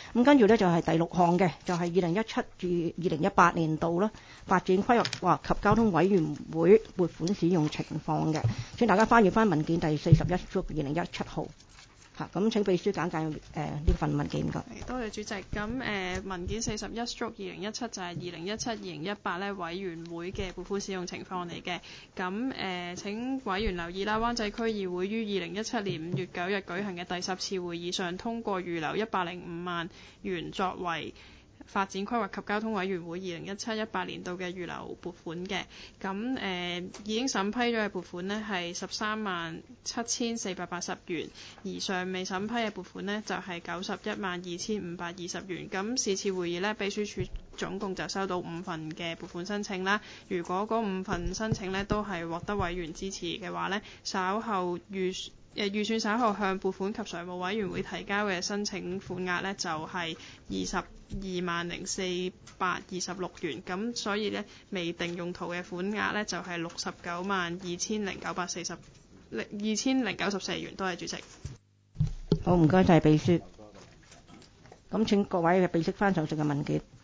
咁跟住呢，就係第6項嘅，就係2017至2018年度啦，發展規劃及交通委員會撥款使用情況嘅。請大家翻閱翻文件第41/2017號。咁請秘書簡介呢份文件㗎。 多謝主席。咁文件41/2017就係2017-2018咧委員會嘅撥款使用情況嚟嘅。咁請委員留意啦，灣仔區議會於2017年5月9日舉行嘅第10次會議上通過預留105萬元作為發展規劃及交通委員會2017-18年度嘅預留撥款嘅。咁已經審批咗嘅撥款呢係137480元，而尚未審批嘅撥款呢就係912520元。咁是次會議呢，秘書處總共就收到5份嘅撥款申請啦。如果嗰5份申請呢都係獲得委員支持嘅話呢，稍後預算稍後向撥款及財務委員會提交嘅申請款額呢，就係220426元。咁所以呢，未定用途嘅款額呢，就係692094元。多謝主席。 好，唔該晒秘書。咁請各位嘅備悉翻上述嘅文件。